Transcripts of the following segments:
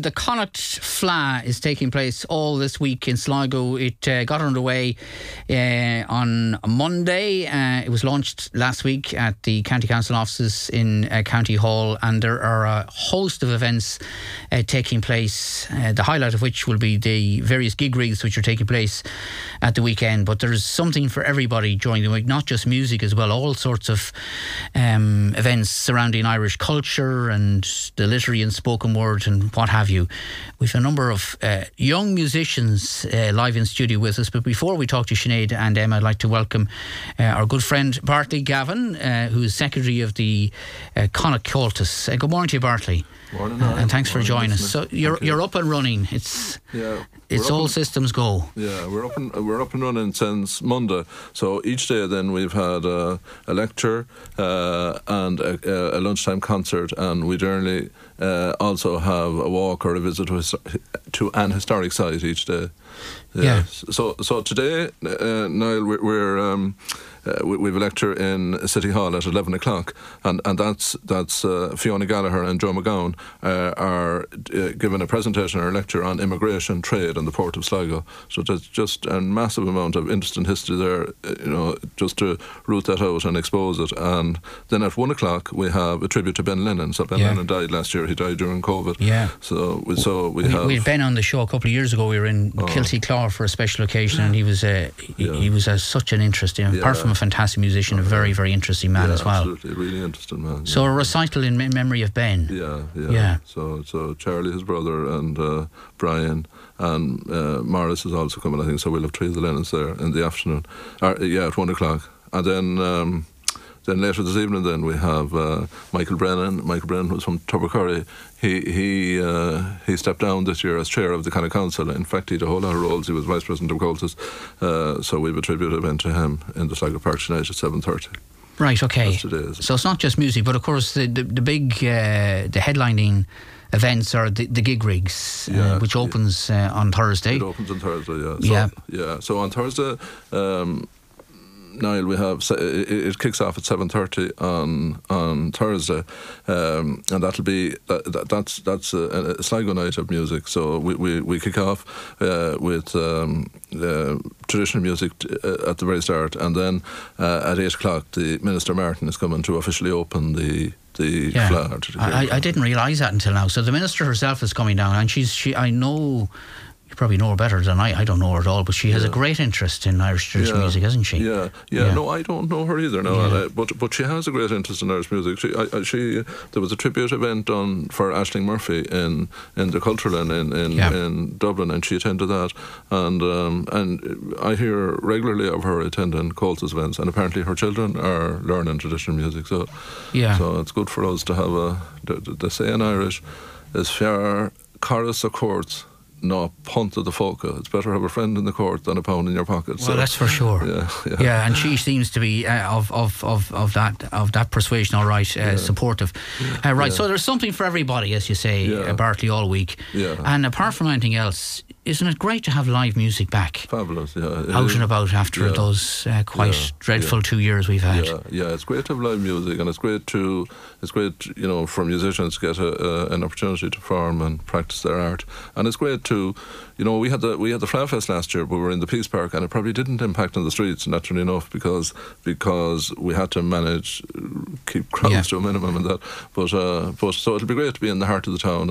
the Connacht Fleadh is taking place all this week in Sligo. It got underway on Monday. It was launched last week at the County Council offices in County Hall, and there are a host of events taking place, the highlight of which will be the various gig rigs which are taking place at the weekend. But there's something for everybody during the week, not just music as well, all sorts of events surrounding Irish culture and the literary and spoken word and what have you. We've a number of young musicians live in studio with us, but before we talk to Sinead and Emma, I'd like to welcome our good friend Bartley Gavin, who is Secretary of the Connacht Comhaltas. Good morning to you, Bartley. Morning, and thanks for joining us. So you're up and running. It's all systems go. Yeah, we're up and running since Monday. So each day then we've had a lecture and a lunchtime concert, and we generally also have a walk or a visit to an historic site each day. Yeah. So today, Niall, we've a lecture in City Hall at 11 o'clock, and that's Fiona Gallagher and Joe McGowan are giving a presentation or a lecture on immigration, trade and the port of Sligo. So there's just a massive amount of interest in history there, just to root that out and expose it. And then at 1 o'clock we have a tribute to Ben Lennon. So Ben Lennon died last year. He died during COVID. Yeah. So we had Ben on the show a couple of years ago. We were in Kilty Clare for a special occasion, and he was such an interesting, apart from a fantastic musician, a very, very interesting man as well. Absolutely, really interesting man. So a recital in memory of Ben. Yeah. So Charlie, his brother, and Brian, and Morris is also coming, I think. So we'll have three of the Lennons there in the afternoon. At 1 o'clock, and then later this evening, then we have Michael Brennan. Michael Brennan, who's from Tubbercurry. He stepped down this year as chair of the County Council. In fact, he had a whole lot of roles. He was vice president of Comhaltas. So we have a tribute event to him in the Sligo Park tonight at 7:30. Right. Okay. That's today, so it's not just music, but of course the big the headlining events are the gig rigs, which opens on Thursday. It opens on Thursday. So on Thursday, Niall, we have it kicks off at 7:30 on Thursday, and that'll be that's a Sligo night of music. So we kick off with traditional music at the very start, and then at 8 o'clock the Minister Martin is coming to officially open the Fleadh. I didn't realise that until now. So the Minister herself is coming down, and she I know. You probably know her better than I don't know her at all, but she has a great interest in Irish traditional music, hasn't she? Yeah. No, I don't know her either. No, but she has a great interest in Irish music. There was a tribute event done for Aisling Murphy in the Cultural Inn in Dublin, and she attended that. And I hear regularly of her attending Comhaltas events, and apparently her children are learning traditional music. So it's good for us to have the say in Irish is fear chorus of courts. No punt of the foca. It's better to have a friend in the court than a pound in your pocket. Well, that's for sure. Yeah, and she seems to be of that persuasion. All right, supportive. So there's something for everybody, as you say, Bartley, all week. Yeah. And apart from anything else, isn't it great to have live music back? Fabulous, yeah. Out and about after those quite dreadful 2 years we've had. Yeah, it's great to have live music, and it's great for musicians to get an opportunity to perform and practice their art. And it's great to, we had the Fleadh Fest last year, but we were in the Peace Park, and it probably didn't impact on the streets, naturally enough, because we had to keep crowds to a minimum and that. But so it'll be great to be in the heart of the town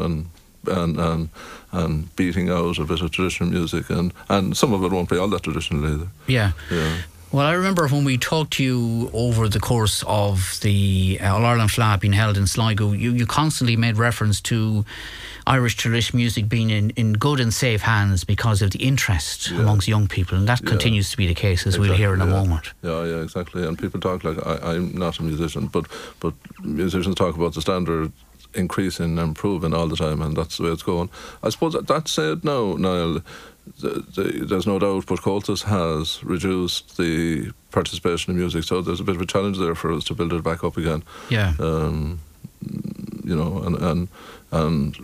and beating out a bit of traditional music, and some of it won't be all that traditional either. Yeah. Well, I remember when we talked to you over the course of the All-Ireland Fleadh being held in Sligo, you constantly made reference to Irish traditional music being in good and safe hands because of the interest amongst young people, and that continues to be the case, as we'll hear in a moment. Yeah, exactly. And people talk like I'm not a musician, but musicians talk about the standard increasing and improving all the time, and that's the way it's going. I suppose that said now, Niall, there's no doubt, but Comhaltas has reduced the participation in music, so there's a bit of a challenge there for us to build it back up again. Yeah. And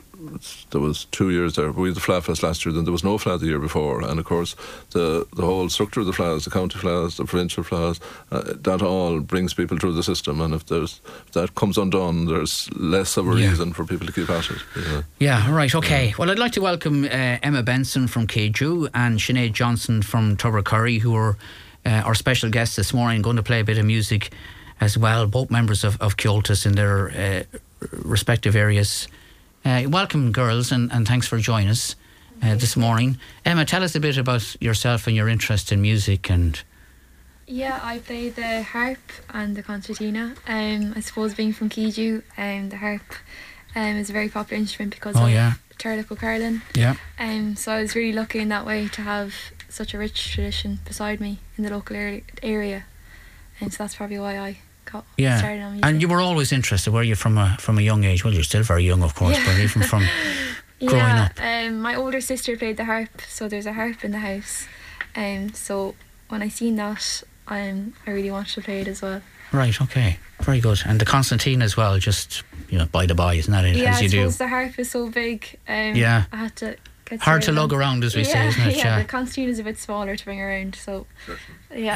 there was 2 years there. We had the Fleadh Fest last year, then there was no Fleadh the year before, and of course the whole structure of the Fleadhs, the county Fleadhs, the provincial Fleadhs, that all brings people through the system, and if that comes undone, there's less of a reason for people to keep at it. Yeah, right, okay. Well, I'd like to welcome Emma Benson from Keju and Sinead Johnson from Tubbercurry, who are our special guests this morning, going to play a bit of music as well, both members of Comhaltas in their respective areas. Welcome, girls, and thanks for joining us this morning. Emma, tell us a bit about yourself and your interest in music. Yeah, I play the harp and the concertina. I suppose being from Keju, the harp is a very popular instrument because of Turlough O'Carlin. Yeah. So I was really lucky in that way to have such a rich tradition beside me in the local area, and so that's probably why I got started on music. And you were always interested, were you, from a young age? Well, you're still very young, of course, but even from growing up. My older sister played the harp, so there's a harp in the house. So when I seen that, I really wanted to play it as well. Right, okay. Very good. And the concertina as well, just, by the by, isn't that it? Yeah, as you I suppose do. the harp is so big. I had to get hard to lug around, as we say, isn't it? Yeah, the concertina is a bit smaller to bring around, so yeah.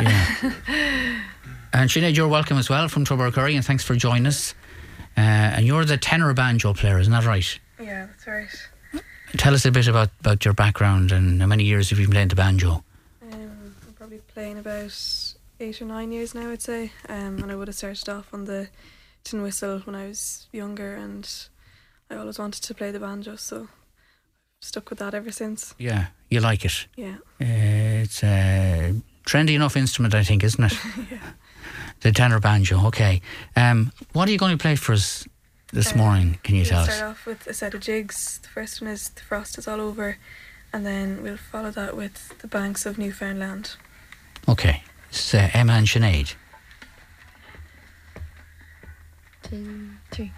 And Sinead, you're welcome as well from Tubbercurry, and thanks for joining us. And you're the tenor banjo player, isn't that right? Yeah, that's right. Tell us a bit about your background and how many years have you been playing the banjo? I'm probably playing about 8 or 9 years now, I'd say. And I would have started off on the tin whistle when I was younger, and I always wanted to play the banjo, so I've stuck with that ever since. Yeah, you like it? Yeah. It's a trendy enough instrument, I think, isn't it? Yeah. The tenor banjo, okay. What are you going to play for us this morning? Can you tell us? We'll start off with a set of jigs. The first one is The Frost Is All Over, and then we'll follow that with The Banks of Newfoundland. Okay. It's Emma and Sinead. 2, 3.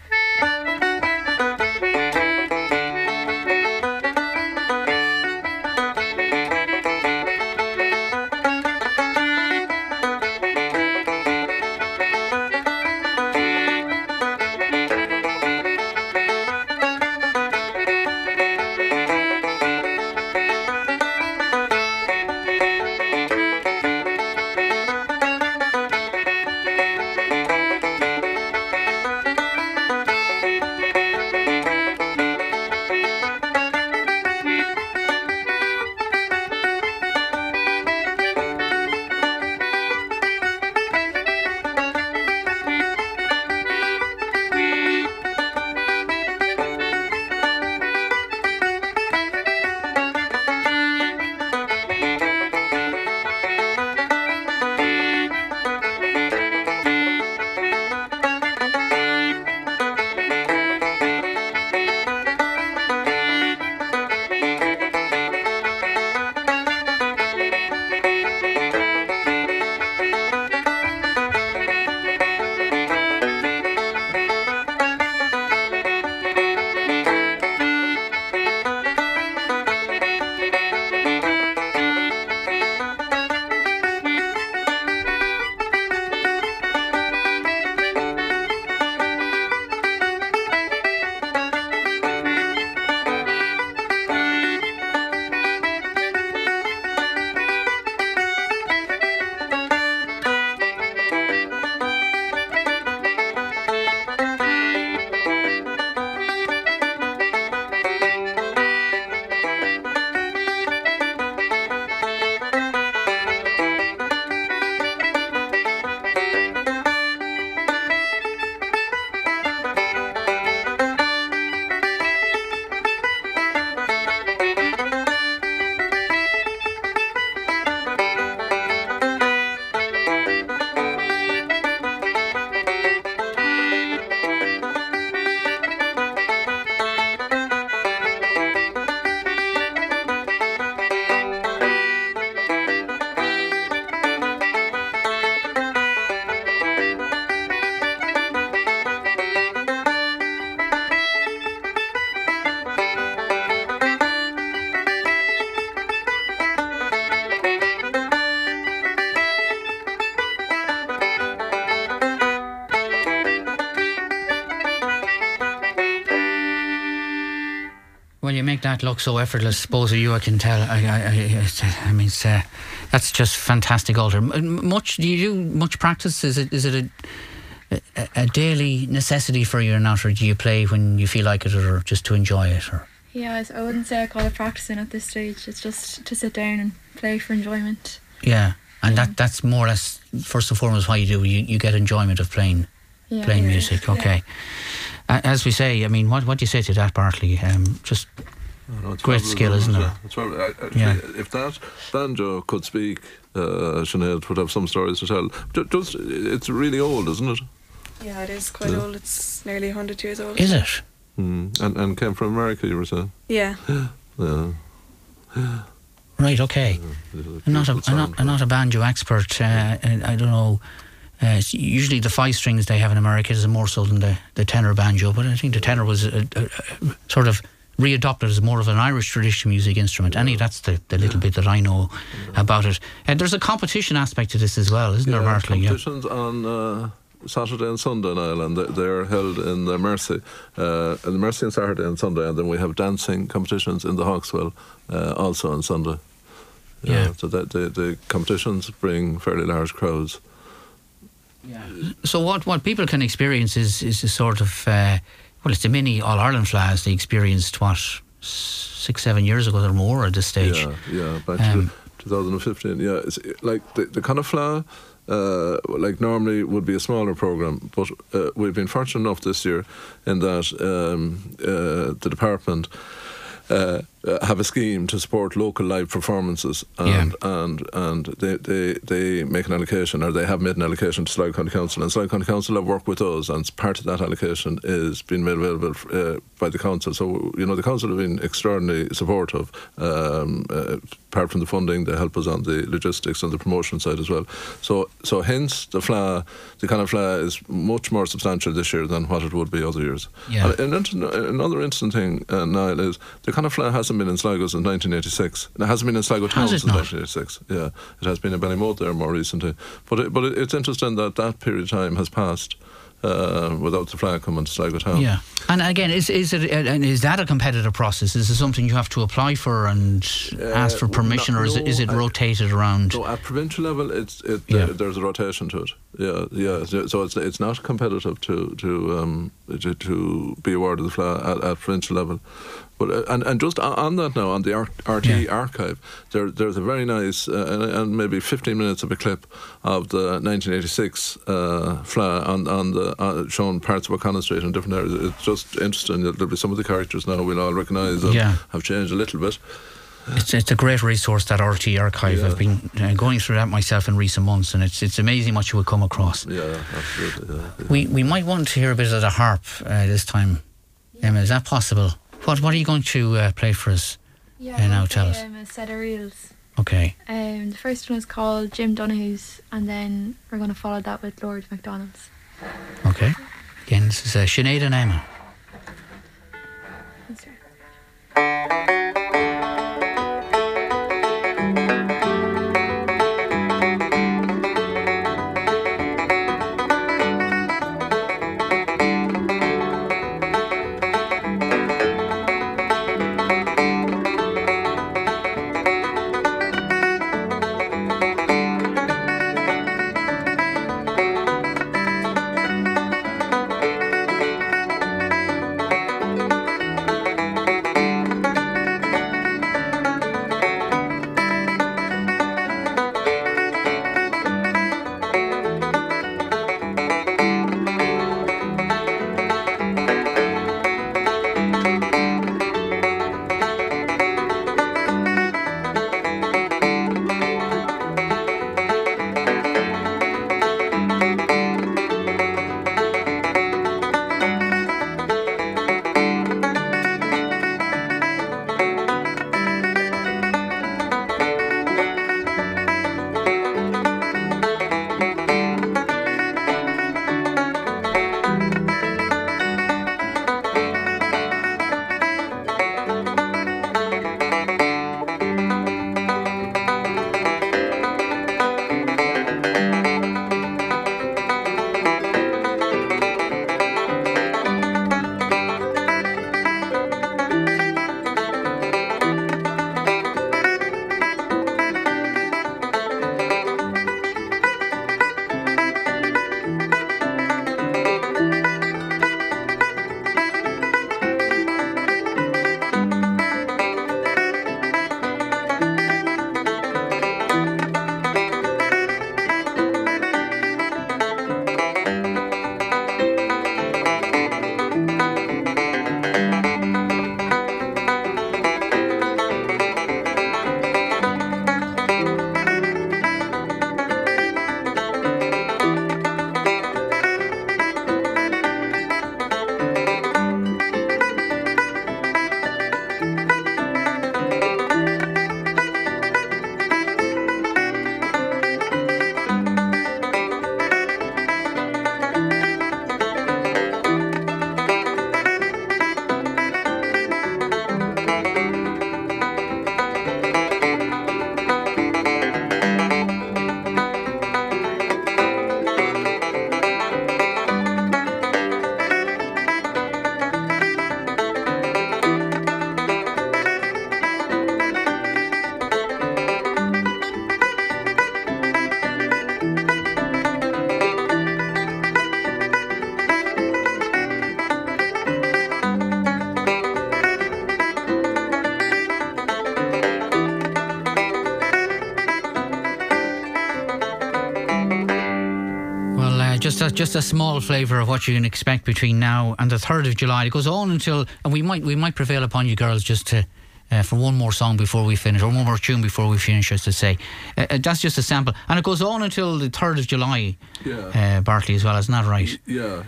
that look so effortless, both of you. I can tell. I mean, that's just fantastic altar. Do you do much practice? Is it a daily necessity for you or not, or do you play when you feel like it, or just to enjoy it? Or yeah, I wouldn't say I call it practicing at this stage. It's just to sit down and play for enjoyment. Yeah, and that's more or less first and foremost why you do. You get enjoyment of playing music. Okay. As we say, I mean, what do you say to that, Bartley? Just great skill, isn't it? If that banjo could speak, Sinead would have some stories to tell. It's really old, isn't it? Yeah, it is quite old. It's nearly 100 years old. Is it? And came from America, you were saying? Yeah. Yeah. Right, okay. I'm not a banjo expert. I don't know. Usually the 5 strings they have in America is more so than the tenor banjo, but I think the tenor was sort of readopted as more of an Irish traditional music instrument. That's the little bit that I know about it. And there's a competition aspect to this as well, isn't there, Bartley? Competitions on Saturday and Sunday in Ireland. They're held in the Mercy. The Mercy on Saturday and Sunday, and then we have dancing competitions in the Hawkswell also on Sunday. So that the competitions bring fairly large crowds. Yeah. So what people can experience is a sort of it's a mini All Ireland Fleadh as they experienced 6-7 years ago or more at this stage. Yeah, back to 2015. Yeah, it's like the kind of Fleadh like normally would be a smaller programme, but we've been fortunate enough this year in that the department have a scheme to support local live performances, and they make an allocation, or they have made an allocation to Sligo County Council, and Sligo County Council have worked with us, and part of that allocation is being made available by the council. So the council have been extraordinarily supportive. Apart from the funding, they help us on the logistics and the promotion side as well. So hence the kind of Fleadh is much more substantial this year than what it would be other years. Yeah. And another interesting thing, Niall, is the kind of Fleadh hasn't been in Sligo since 1986. It hasn't been in Sligo town since 1986. Yeah, it has been in Ballymote there more recently. But it's interesting that period of time has passed without the Fleadh coming to Sligo town. Yeah, and again, is that a competitive process? Is it something you have to apply for and ask for permission, or is it rotated around? No, at provincial level, there's a rotation to it. Yeah. So it's not competitive to be awarded the Fleadh at provincial level. But and just on that now, on the RTE archive, there's a very nice and maybe 15 minutes of a clip of the 1986 Fleadh on the showing parts of O'Connell Street and different areas. It's just interesting. There'll be some of the characters now we'll all recognise and have changed a little bit. It's a great resource, that RTE archive. I've been going through that myself in recent months, and it's amazing what you will come across. Yeah, absolutely. Yeah. We might want to hear a bit of the harp this time. Emma, is that possible? What are you going to play for us now? Tell us. A set of reels. Okay. The first one is called Jim Donahue's, and then we're going to follow that with Lord MacDonald's. Okay. Again, this is Sinead and Emma. That's right. just a small flavour of what you can expect between now and the 3rd of July. It goes on until, and we might prevail upon you girls just to for one more song before we finish, or one more tune before we finish, as to say. That's just a sample, and it goes on until the 3rd of July. Bartley, as well, isn't that right? Yeah.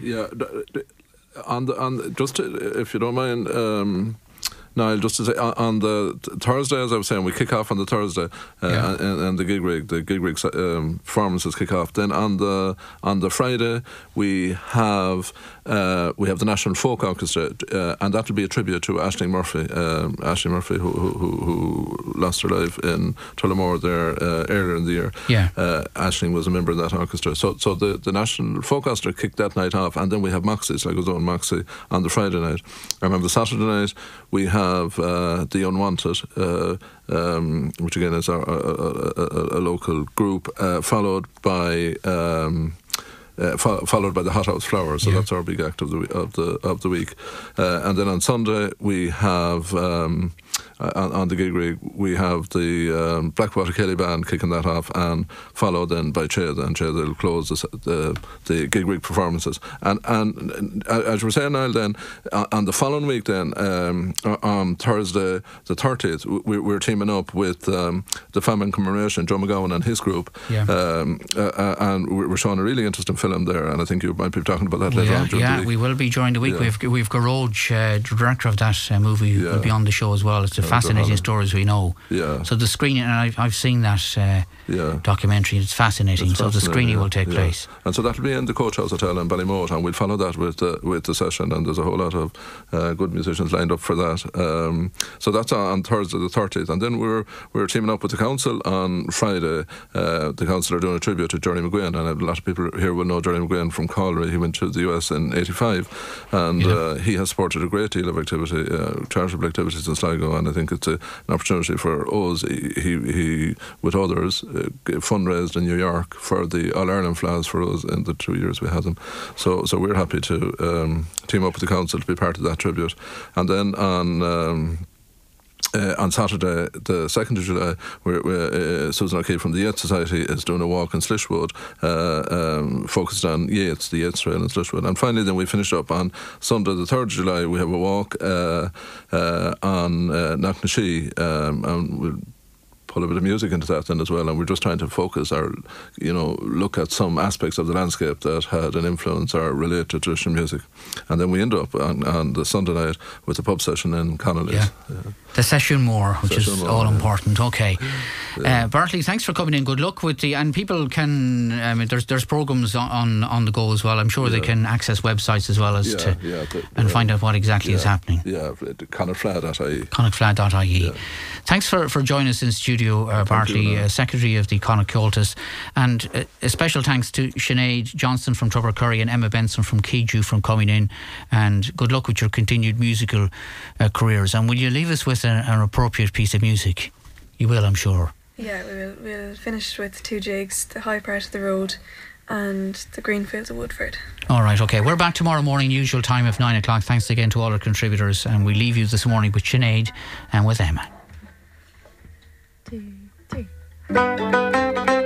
And just if you don't mind, Niall, just to say, on the Thursday, as I was saying, we kick off on the Thursday, and the gig rig performances kick off. Then on the Friday, we have the National Folk Orchestra, and that will be a tribute to Aisling Murphy, who lost her life in Tullamore there earlier in the year. Aisling was a member of that orchestra. So the National Folk Orchestra kicked that night off, and then we have Moxie, Sligo's own Moxie, on the Friday night. And on the Saturday night, we have The Unwanted, which again is a local group, followed by the Hothouse Flowers. So that's our big act of the week. And then on Sunday we have on the gig rig we have the Blackwater Kelly Band kicking that off, and followed then by Cheda, and Cheda will close the gig rig performances. And as you were saying, Niall, then on the following week, then on Thursday the 30th, we're teaming up with the Famine Commemoration, Joe McGowan and his group, and we're showing a really interesting film there, and I think you might be talking about that later on during the week. We will be during the week. We've Garage, director of that movie, will be on the show as well. It's a fascinating story, as we know. So the screening, and I've seen that documentary. It's fascinating. So the screening will take place, and so that'll be in the Coach House Hotel in Ballymote, and we'll follow that with the session. And there's a whole lot of good musicians lined up for that. So that's on Thursday the 30th, and then we're teaming up with the council on Friday. The council are doing a tribute to Jerry McGuinn, and a lot of people here will know Jerry McGuinn from Calgary. He went to the US in '85, and he has supported a great deal of activity, charitable activities in Sligo, and I think it's an opportunity for us. He with others, fundraised in New York for the All-Ireland Flags for us in the 2 years we had them. So we're happy to team up with the council to be part of that tribute. And then on Saturday, the 2nd of July, Susan O'Keefe from the Yeats Society is doing a walk in Slishwood, focused on Yeats, the Yeats Trail in Slishwood. And finally, then we finish up on Sunday, the 3rd of July. We have a walk on Knocknashee, and we'll put a bit of music into that then as well, and we're just trying to focus our, look at some aspects of the landscape that had an influence or relate to traditional music. And then we end up on the Sunday night with a pub session in Connolly. The Session More, which is all important. Okay. Bartley, thanks for coming in. Good luck with and people can, there's programmes on the go as well. I'm sure they can access websites as well as and find out what exactly is happening. Connachtfleadh.ie. Connachtfleadh.ie. Thanks for joining us in studio, Bartley, Secretary of the Connacht Comhaltas, and a special thanks to Sinead Johnson from Tubbercurry and Emma Benson from Keju for coming in, and good luck with your continued musical careers. And will you leave us with an appropriate piece of music? You will, I'm sure. Yeah, we'll finish with Two Jigs, The High Part of the Road, and The Greenfields of Woodford. All right, okay. We're back tomorrow morning, usual time of 9 o'clock. Thanks again to all our contributors, and we leave you this morning with Sinead and with Emma. 2, 3.